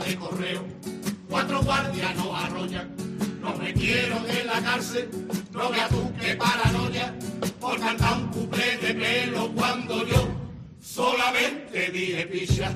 de correo, 4 guardias nos arrollan, nos metieron en la cárcel, no veas tú qué paranoia, por cantar un cuplé de pelo cuando yo solamente dije picha.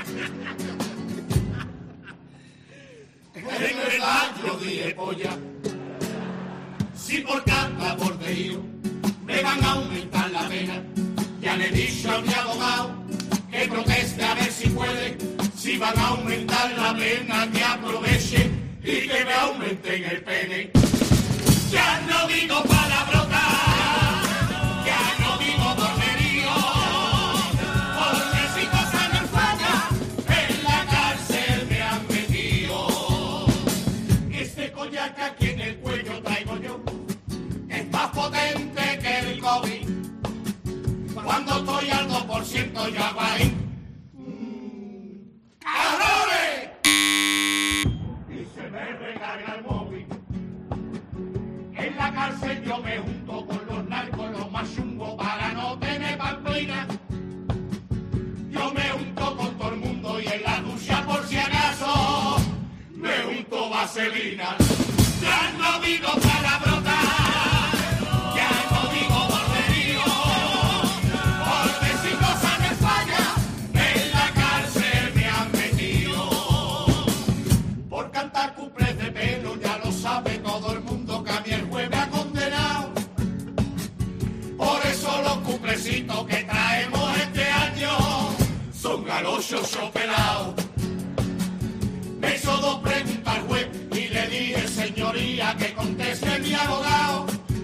En verdad yo dije polla, si por cada borderío me van a aumentar la pena, ya le he dicho a mi abogado que proteste a ver si puede, si van a aumentar la pena que aproveche y que me aumenten el pene. Ya no digo palabrotas, ya no digo borderío, porque si cosas no fallan, en la cárcel me han metido. Este collar que aquí en el cuello traigo yo es más potente que el COVID. Cuando estoy al 2% yo hago ahí ¡cabrones! Y se me recarga el móvil. En la cárcel yo me junto con los narcos, los más chungos, para no tener pamplina. Yo me junto con todo el mundo y en la ducha por si acaso me junto vaselina. Ya no digo palabrotas, ya no digo borderío, porque si cosas me fallan, en la cárcel me han metido. Por cantar cuplés de pelo, ya lo sabe todo el mundo que a mí el juez me ha condenado. Por eso los cuplecitos que traemos este año son galochos chopelados. Me hizo 2 preguntas al juez y le dije, señoría, que conteste mi abogado.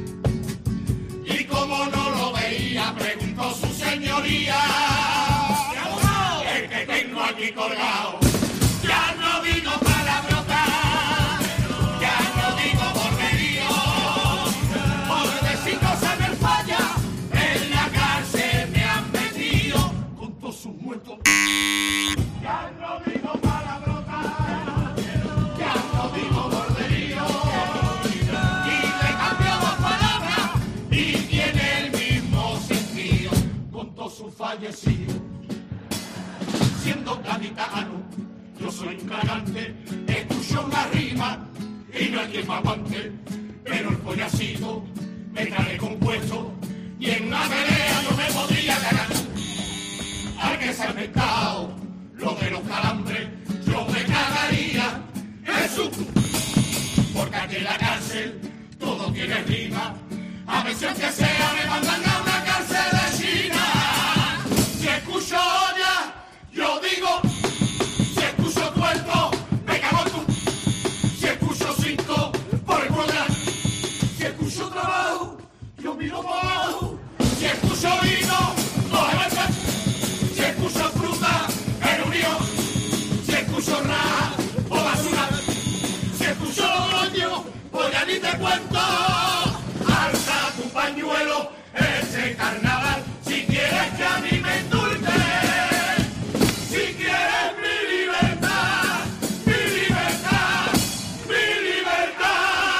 Y como no lo veía, preguntó su señoría, ¿qué abogado? El que tengo aquí colgado. Ya no digo palabrotas, ya no digo borderío, porque si cosas me falla, en la cárcel me han metido con todos sus muertos. Ya no digo palabrotas, ya no digo borderío, y le cambio 2 palabras y tiene el mismo sentido, con todos sus fallecidos. Siendo gaditano, yo soy un cagante, escucho una rima y no hay quien me aguante, pero el pollacito me trae compuesto y en una pelea no me podría ganar. Hay que ser mercado, lo de los calambres, yo me cagaría, Jesús, porque aquí en la cárcel todo tiene rima, a ver si aunque sea me mandan a una cárcel de China. Si escucho olla, yo digo, si escucho tuerto, me cago en tu, si escucho 5, por el cuadra, si escucho trabajo, yo miro por abajo, si escucho vino, coge marcha, si escucho fruta, el unión, si escucho raja o basura, si escucho logroño, pues ya ni te cuento. Alza tu pañuelo, ese carnaval, si quieres que a mí me indulten, si quieres mi libertad, mi libertad, mi libertad.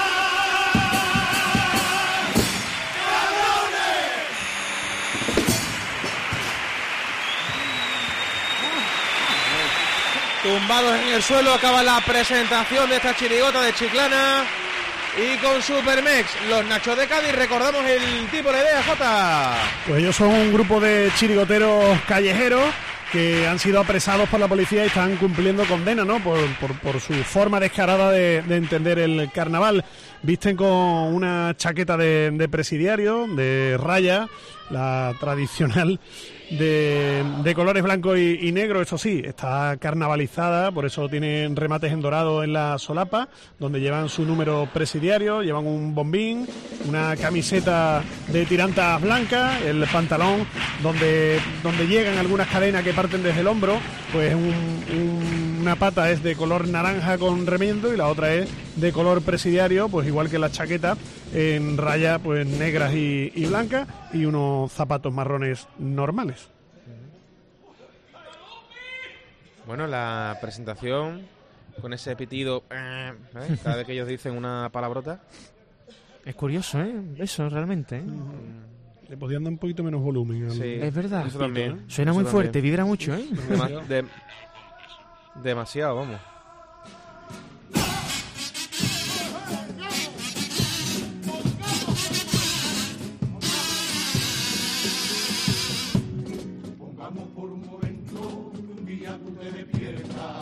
¡Cabrones! Tumbados en el suelo, acaba la presentación de esta chirigota de Chiclana. Y con Supermex, los Nachos de Cádiz, recordamos el tipo de idea, Jota. Pues ellos son un grupo de chirigoteros callejeros que han sido apresados por la policía y están cumpliendo condena, ¿no? Por su forma descarada de entender el carnaval. Visten con una chaqueta de presidiario, de raya, la tradicional de colores blanco y negro, eso sí, está carnavalizada, por eso tienen remates en dorado en la solapa, donde llevan su número presidiario, llevan un bombín, una camiseta de tirantas blancas, el pantalón donde llegan algunas cadenas que parten desde el hombro, pues una pata es de color naranja con remiendo y la otra es de color presidiario, pues igual que la chaqueta, en rayas pues negras y blancas, y unos zapatos marrones normales. Bueno, la presentación con ese pitido, ¿sabes? Cada vez que ellos dicen una palabrota. Es curioso, eso realmente, Le podían dar un poquito menos volumen. Sí, es verdad. Eso también. Suena eso muy también. fuerte, vibra mucho, De Demasiado, vamos. Pongamos por un momento que un día tú te despiertas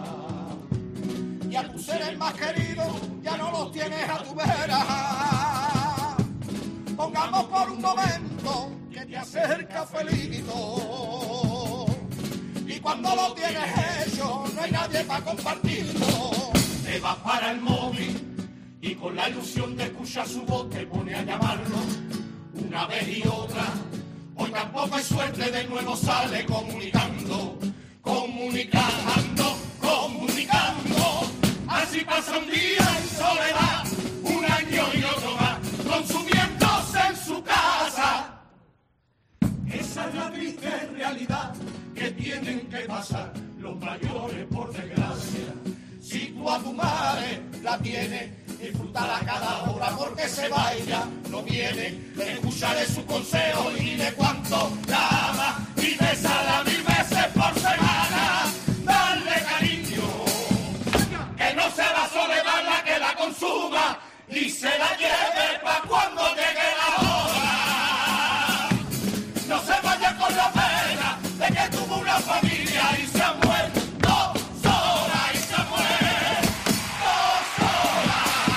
y a tus seres más queridos ya no los tienes a tu vera. Pongamos por un momento que te acerca Felito y cuando lo tienes hecho no hay nadie para compartirlo. Te vas para el móvil y con la ilusión de escuchar su voz te pone a llamarlo una vez y otra. Hoy tampoco hay suerte, de nuevo sale comunicando. Así pasa un día en soledad, un año y otro más, consumiéndose en su casa. Esa es la triste realidad que tienen que pasar los mayores, por desgracia. Si tú a tu madre la tienes, disfrútala cada hora porque se vaya, no viene. Escucharé su consejo y dile cuánto la ama y bésala 1000 veces por semana. Dale cariño, que no sea la soledad la que la consuma y se la lleve pa' cuando llegue la hora. No se vaya con la pena de que tuvo una familia y se ha muerto sola y se ha muerto sola.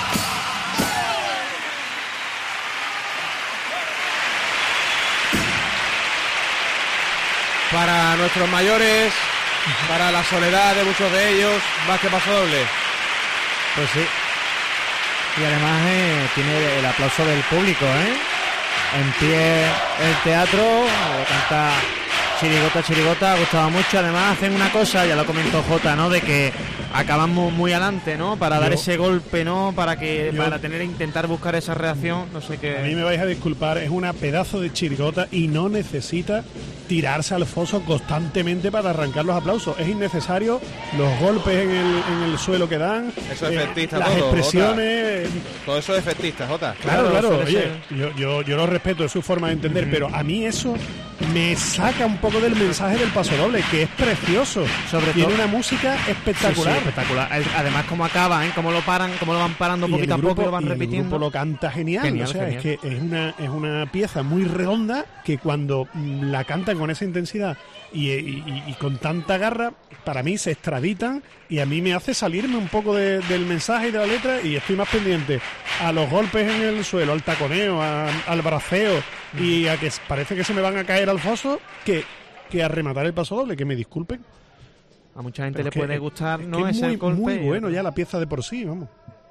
Para nuestros mayores, para la soledad de muchos de ellos, más que paso doble. Pues sí. Y además tiene el aplauso del público, ¿eh? En pie el teatro, canta Chirigota, ha gustado mucho. Además hacen una cosa, ya lo comentó Jota, ¿no? De que acaban muy adelante, ¿no? Para dar ese golpe, ¿no? Para intentar buscar esa reacción, no sé qué. A mí me vais a disculpar, es una pedazo de chirigota y no necesita tirarse al foso constantemente para arrancar los aplausos. Es innecesario los golpes en el suelo que dan. Eso es efectista, las todo, expresiones. Jota. Todo eso es efectista, Jota. Claro. Oye, yo lo respeto, es su forma de entender, pero a mí eso me saca un poco del mensaje del paso doble, que es precioso. Tiene una música espectacular. Sí, espectacular. Además, cómo acaba, ¿eh? Cómo lo van parando poquito a poco y lo van repitiendo. El grupo lo canta genial. O sea, es que es una pieza muy redonda que cuando la cantan con esa intensidad y con tanta garra, para mí se extraditan y a mí me hace salirme un poco del mensaje y de la letra y estoy más pendiente a los golpes en el suelo, al taconeo, al braceo y a que parece que se me van a caer al foso que a rematar el paso doble, que me disculpen. A mucha gente le puede gustar, es ¿no? Que es ese golpe. muy bueno ya la pieza de por sí, vamos.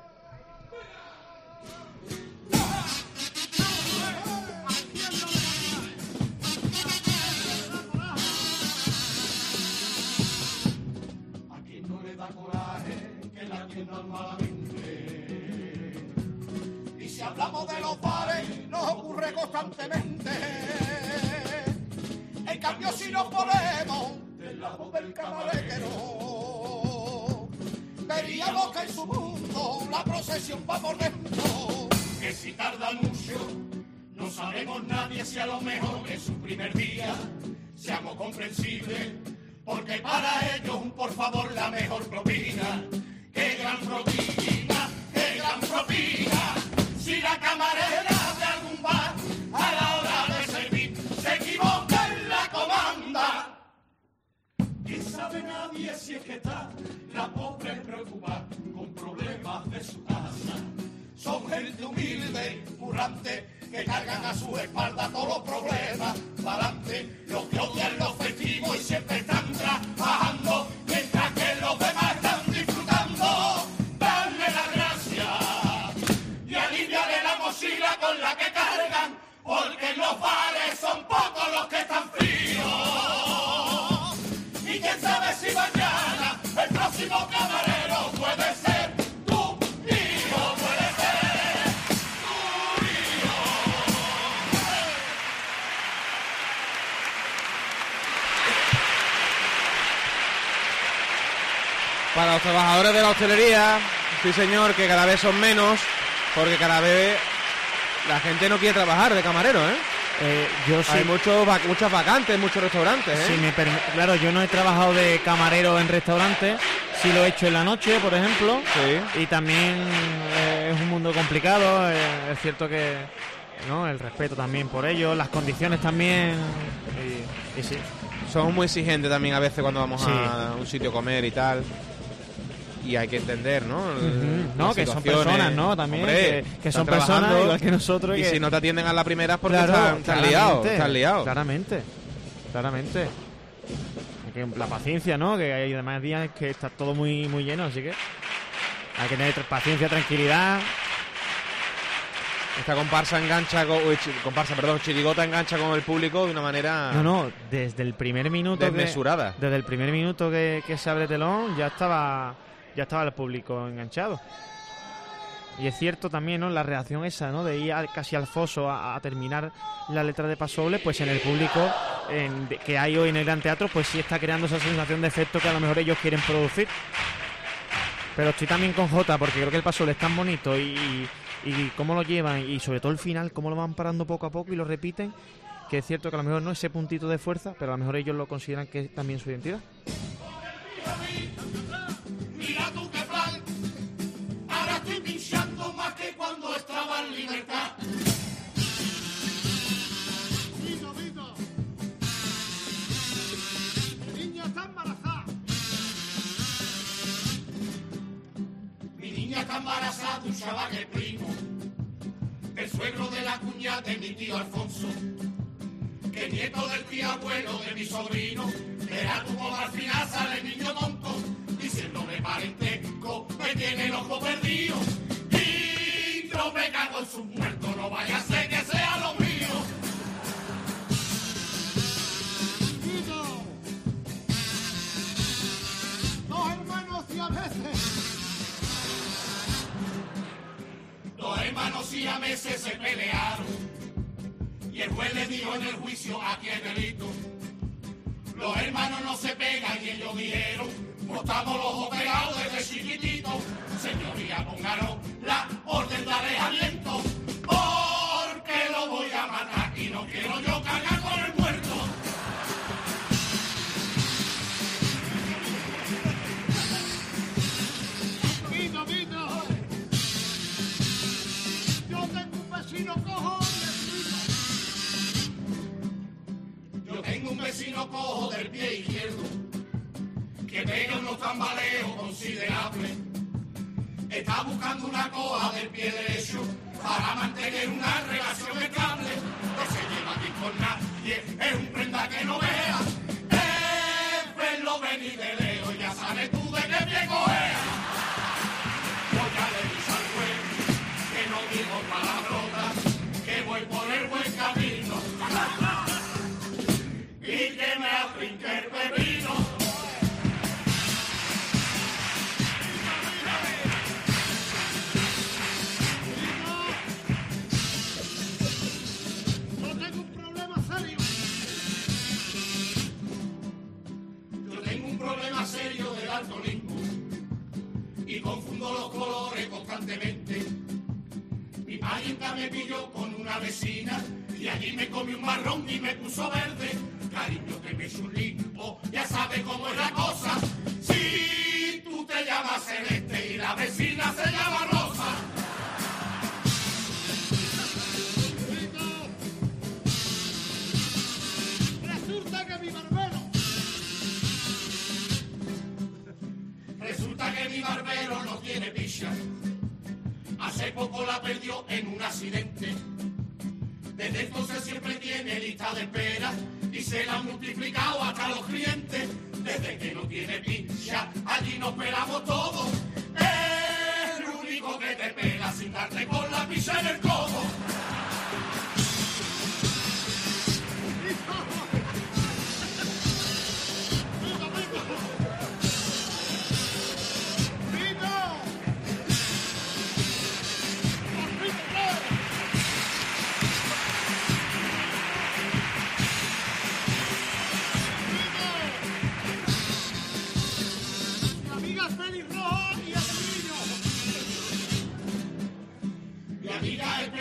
A quien no le da coraje que la atiendan malamente. Y si hablamos de los bares, nos ocurre constantemente. En cambio, si nos ponemos del lado del camarero, veríamos que en su mundo la procesión va por dentro. Que si tarda mucho, no sabemos nadie si a lo mejor es su primer día. Seamos comprensibles, porque para ellos un por favor la mejor propina. ¡Qué gran propina! ¡Qué gran propina! Si la camarera de algún bar a la hora de servir se equivoca en la comanda, ¿qué sabe nadie si es que está la pobre preocupada con problemas de su casa? Son gente humilde, currante, que cargan a su espalda todos los problemas para adelante, los que odian los festivos y siempre están trabajando, mientras que los demás están disfrutando. Darle las gracias y aliviarle la mochila con la que cargan, porque en los bares son pocos los que están fríos. Y quién sabe si mañana el próximo camarero puede ser tu hijo, puede ser tu hijo. Para los trabajadores de la hostelería, sí señor, que cada vez son menos, porque cada vez la gente no quiere trabajar de camarero, ¿eh? Yo sí. Hay muchas vacantes, muchos restaurantes, ¿eh? Claro, yo no he trabajado de camarero en restaurantes, sí lo he hecho en la noche, por ejemplo, Sí. y también es un mundo complicado, es cierto que ¿no? El respeto también por ello, las condiciones también, y sí. Somos muy exigentes también a veces cuando vamos Sí. a un sitio a comer y tal. Y hay que entender, ¿no? No, que son personas, ¿no? También, Hombre, que están son personas trabajando, igual que nosotros. Y que... si no te atienden a la primera es porque Claro, están liados. Están liados. Claramente. La paciencia, ¿no? Que hay además días que está todo muy, muy lleno, así que hay que tener paciencia, tranquilidad. Esta comparsa engancha Chirigota engancha con el público de una manera No, desde el primer minuto desmesurada. Desde el primer minuto que se abre telón ya estaba el público enganchado. Y es cierto también, ¿no? La reacción esa, ¿no? De ir casi al foso a terminar la letra de Paso Doble, pues en el público que hay hoy en el Gran Teatro, pues sí está creando esa sensación de efecto que a lo mejor ellos quieren producir. Pero estoy también con Jota, porque creo que el Paso Doble es tan bonito y cómo lo llevan, y sobre todo el final, cómo lo van parando poco a poco y lo repiten, que es cierto que a lo mejor no es ese puntito de fuerza, pero a lo mejor ellos lo consideran que es también su identidad. Mira tú qué plan, ahora estoy pinchando más que cuando estaba en libertad. Vito, mi niña está embarazada. Mi niña está embarazada de un chaval que es primo, el suegro de la cuñada de mi tío Alfonso, que nieto del tío abuelo de mi sobrino. Era como al final sale el niño tonto, diciéndome parentesco, me tiene el ojo perdido. Y yo me cago en sus muertos, no vaya a ser que sea lo mío. Dos hermanos siameses se pelearon, y el juez le dijo en el juicio aquí hay delito. Los hermanos no se pegan y ellos dijeron, pues estamos los ojos pegados desde chiquititos. Señoría, pónganos la orden de alejamiento, porque lo voy a matar y no quiero yo cagar con el muerto. Vito, yo tengo un vecino cojo. Yo tengo un vecino cojo del pie izquierdo que pega unos tambaleos considerables. Está buscando una coja del pie derecho para mantener una relación estable. No se lleva aquí con nadie, es un prenda que no vea. Verlo venir de lejos, ya sabes tú de qué pie cojea. Yo ya le dije al juez que no digo palabrotas, que voy por el buen camino. Y que me atrinque el pepino. Yo tengo un problema serio. Yo tengo un problema serio de daltonismo y confundo los colores constantemente. Mi parienta me pilló con una vecina y allí me comí un marrón y me puso verde. Cariño, que me chulipo, ya sabes cómo es la cosa. Si tú te llamas Celeste y la vecina se llama Rosa. Resulta que mi barbero no tiene picha. Hace poco la perdió en un accidente. Desde entonces siempre tiene lista de espera y se la han multiplicado hasta los clientes. Desde que no tiene pincha, allí nos pelamos todos. Es el único que te pela sin darte con la pincha en el codo. Mi amiga es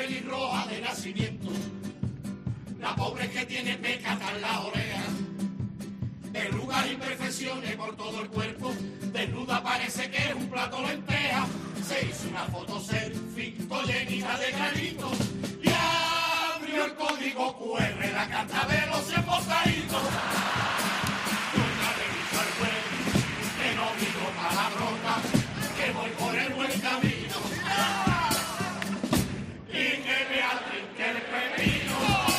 ves que tiene pecata en la oreja, verrugas y imperfecciones por todo el cuerpo, desnuda parece que es un plato de lenteja. Se hizo una foto selfie llenita de granitos y abrió el código QR, la carta de los embotaditos. Una revista al web, que no digo palabrotas, que voy por el buen camino. Y que me atrinque el pepino.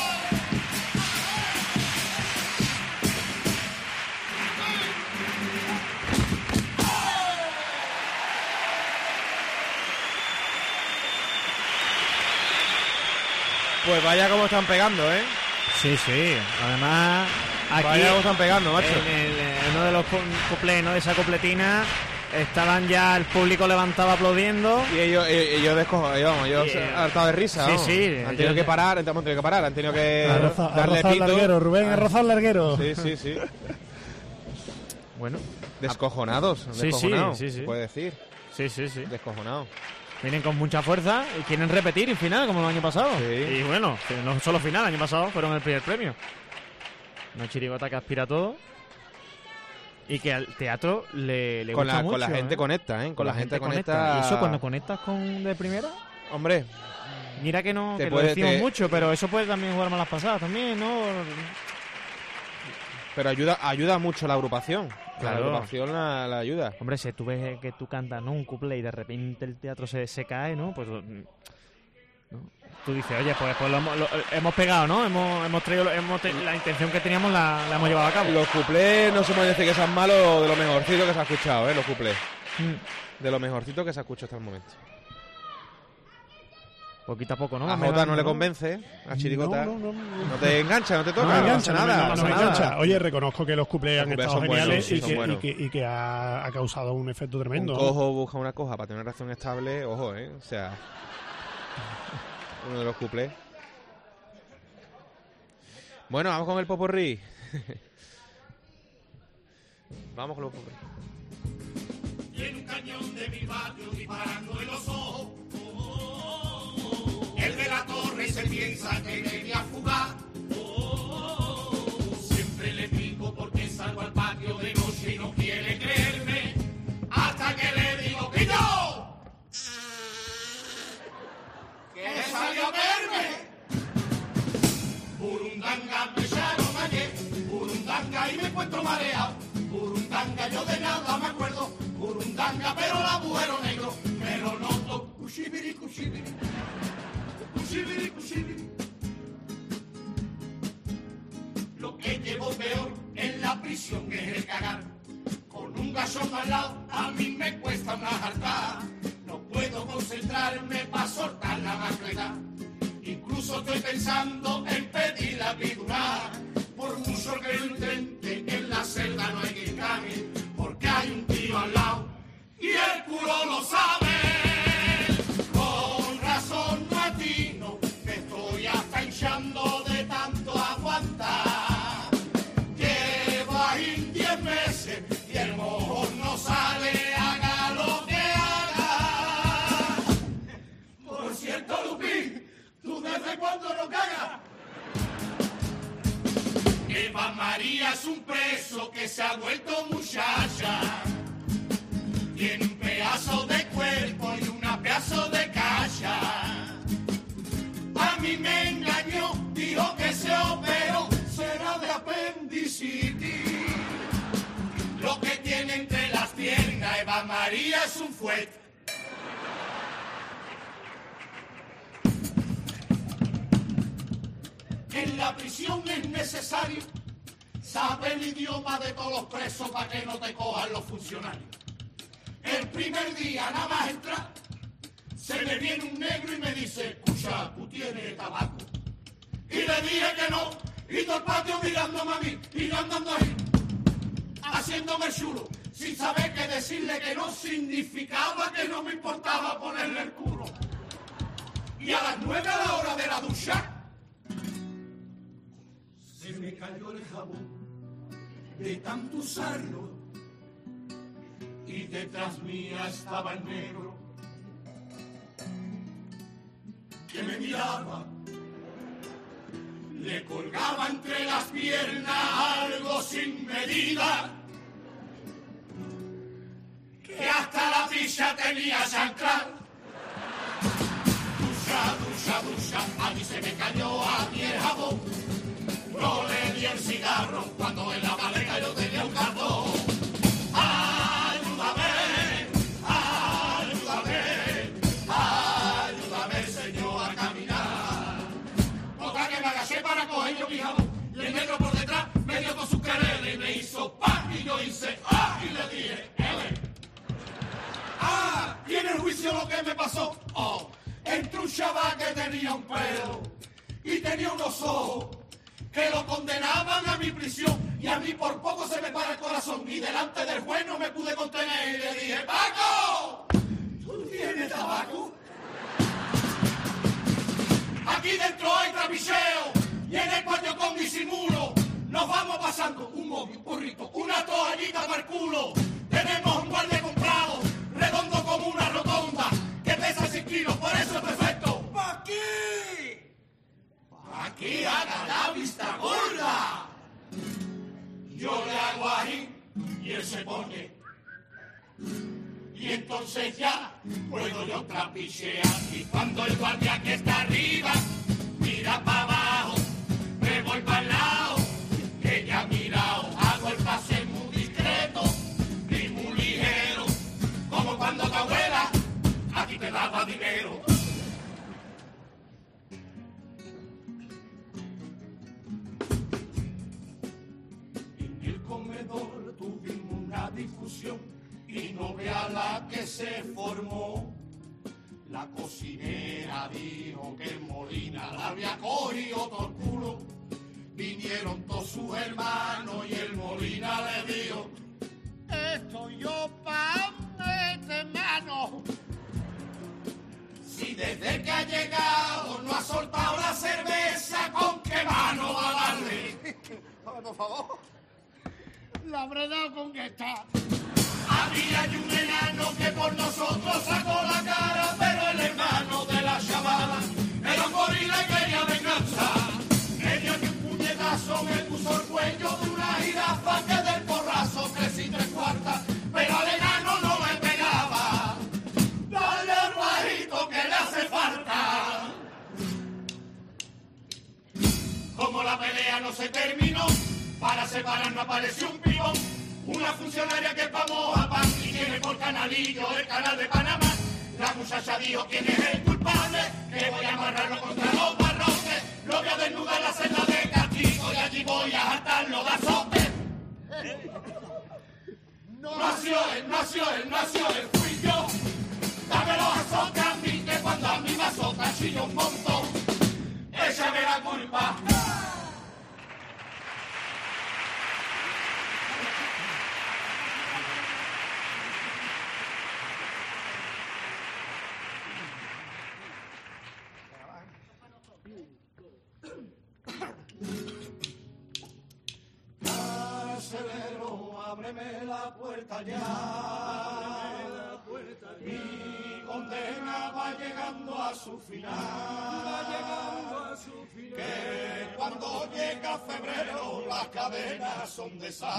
Pues vaya como están pegando, ¿eh? Sí, sí. Además, aquí Vaya como están pegando, macho. en uno de los cuplés, ¿no? De esa cupletina, estaban ya el público levantado aplaudiendo. Y ellos descojonados, vamos, ellos hartados de risa, Sí, vamos. sí. Han tenido que parar, han tenido que darle Arrozado pito. larguero, Rubén, arrozado larguero. Sí. Bueno, Descojonados, Sí, descojonados, sí. se puede decir. sí. Descojonados. Vienen con mucha fuerza y quieren repetir en final, como el año pasado. Sí. Y bueno, que no solo final, el año pasado fueron el primer premio. Una chirigota que aspira a todo y que al teatro le gusta mucho. Con la gente conecta, ¿eh? Con la gente conecta. ¿Y eso cuando conectas con de primera? Hombre, Mira que no, Te que puede- lo decimos te- mucho, pero eso puede también jugar malas pasadas también, ¿no? pero ayuda mucho la agrupación. Claro. La agrupación la ayuda. Hombre, si tú ves que tú cantas, ¿no? Un couple y de repente el teatro se cae, ¿no? Pues ¿no? Tú dices, oye, pues lo hemos pegado, ¿no? Hemos traído la intención que teníamos la hemos llevado a cabo. Los cuplés no se puede decir que sean malos, de lo mejorcito que se ha escuchado, los cuplés. Mm. De lo mejorcito que se ha escuchado hasta el momento. Poquito a poco, ¿no? A Jota no le convence, a Chirigota. No. No te engancha, no te toca, No me engancha, pasa no me- nada. no pasa me nada. engancha. Oye, reconozco que los cuplés han cuplés estado son buenos, geniales sí, y, son que, buenos. y que ha causado un efecto tremendo. Un cojo busca una coja para tener una reacción estable, ojo, o sea, uno de los cuplés. Bueno, vamos con el popurrí. Vamos con el popurrí. Tiene un cañón de mi barrio disparando en los ojos. El de la torre se piensa que venía a fugar. Siempre le pico porque salgo al patio de noche y no quiere creerme. Hasta que le digo que yo, que salió a verme. Burundanga me echaron ayer, burundanga y me encuentro mareado. Burundanga yo de nada me acuerdo, burundanga pero el agujero negro, me lo noto. Cuchibiri, cuchibiri, cuchibiri, cuchibiri. Lo que llevo peor en la prisión es el cagar. Con un gachón al lado a mí me cuesta una jartada. No puedo concentrarme para soltar la mascleta. Incluso estoy pensando en pedir la epidural. Por mucho que lo intente, en la celda no hay que cague, porque hay un tío al lado y el culo lo sabe. Con razón no atino, me estoy hasta hinchando de tanto aguantar. Llevo ahí 10 meses y el mojón no sale, haga lo que haga. Por cierto, Lupín, ¿tú desde cuándo no cagas? Eva María es un preso que se ha vuelto muchacha. Tiene un pedazo de cuerpo y una pedazo de cacha. A mí me engañó, dijo que se operó, será de apendicitis. Lo que tiene entre las piernas Eva María es un fuete. En la prisión es necesario saber el idioma de todos los presos para que no te cojan los funcionarios. El primer día nada más entrar, se me viene un negro y me dice, escucha, ¿tú tienes tabaco? Y le dije que no, y todo el patio mirándome a mí, y yo andando ahí, haciéndome chulo, sin saber que decirle que no significaba que no me importaba ponerle el culo. Y a las 9 a la hora de la ducha, se me cayó el jabón de tanto usarlo y detrás mía estaba el negro que me miraba le colgaba entre las piernas algo sin medida, que hasta la picha tenía chancla. Ducha, a mí se me cayó a mí el jabón, no le di el cigarro cuando en la maleta yo tenía un cartón. Ayúdame, señor, a caminar. Otra que me agaché para coger yo mi jabón, y el negro por detrás me dio con sus quereres y me hizo ¡pam! Y yo hice ¡ah! Y le dije ¡ele! ¡Ah! Y en el juicio lo que me pasó, ¡oh! Entre un chaval que tenía un pelo y tenía unos ojos que lo condenaban a mi prisión, y a mí por poco se me para el corazón, y delante del juez no me pude contener y le dije ¡Paco! ¿Tú tienes tabaco? Aquí dentro hay trapicheo y en el patio con disimulo nos vamos pasando un móvil, un burrito, una toallita para el culo. Tenemos un guardia comprado, redondo como una rotonda, que pesa 100 kilos, por eso es perfecto. ¡Pa' aquí! ¡Pa' aquí haga la vista gorda! Yo le hago ahí y él se pone. Y entonces ya puedo yo trapichear. Y cuando el guardia que está arriba mira para abajo, me voy para el lado, que ya mirado, hago el pase muy discreto y muy ligero, como cuando tu abuela aquí te daba dinero. En el comedor tuvimos una discusión y no vea la que se formó. La cocinera dijo que el Molina la había cogido todo el culo. Vinieron todos sus hermanos y el Molina le dijo: estoy yo pa' de mano. Si desde que ha llegado no ha soltado la cerveza, ¿con qué mano va a darle? Por favor. La habré dado con que está. Había un enano que por nosotros sacó la cara, pero el hermano de la chavala era un gorila y quería venganza. Me dio que un puñetazo me puso el cuello de una jirafa, que del porrazo crecí 3/4, pero al enano no me pegaba. Dale al bajito que le hace falta. Como la pelea no se terminó, para separarnos apareció un pibón, una funcionaria que es famosa pan y tiene por canalillo el canal de Panamá. La muchacha dijo: ¿quién es el culpable? Que voy a amarrarlo contra los barrotes, lo voy a desnudar en la celda de castigo y allí voy a atarlo de azote. No nació él, fui yo. Dame los azotes a mí, que cuando a mí me azota chillo un montón. Échame la culpa. Carcelero, ábreme la puerta ya. Mi condena va llegando a su final. Que cuando llega febrero las cadenas son de sal.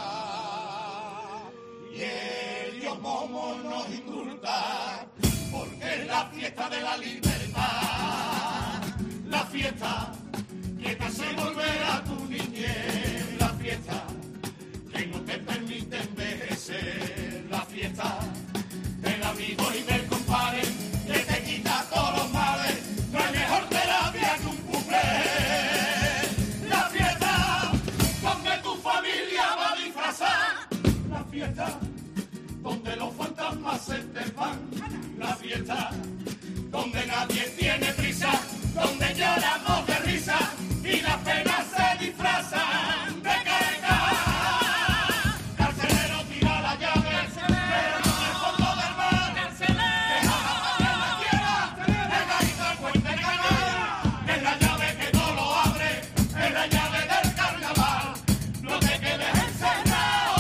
Y el Dios Momo nos indulta, porque es la fiesta de la libertad. La fiesta que te hace volver a tu niñez, la fiesta que no te permite envejecer, la fiesta del amigo y del compadre que te quita todos los males, no hay mejor terapia que un cumple. La fiesta donde tu familia va a disfrazar, la fiesta donde los fantasmas se te van, la fiesta donde nadie tiene prisa, donde lloramos de risa y las penas se disfrazan de carga. Carcelero, tira la llave, pero no en el fondo del mar. Deja la quiera, pegadito al puente canal. Es la llave que no lo abre, es la llave del carnaval. No te quedes encerrado.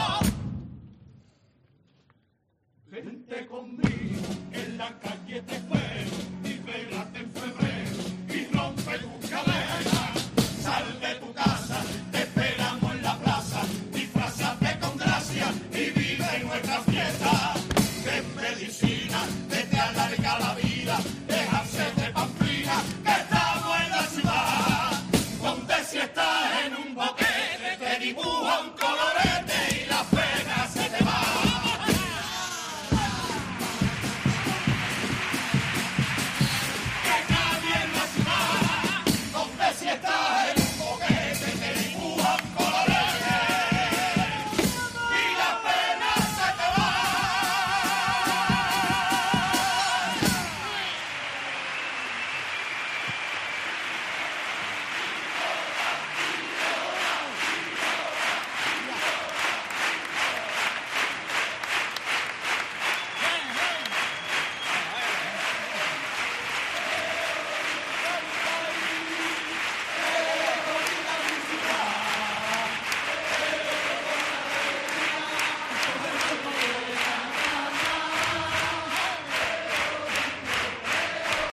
Vente conmigo en la calle te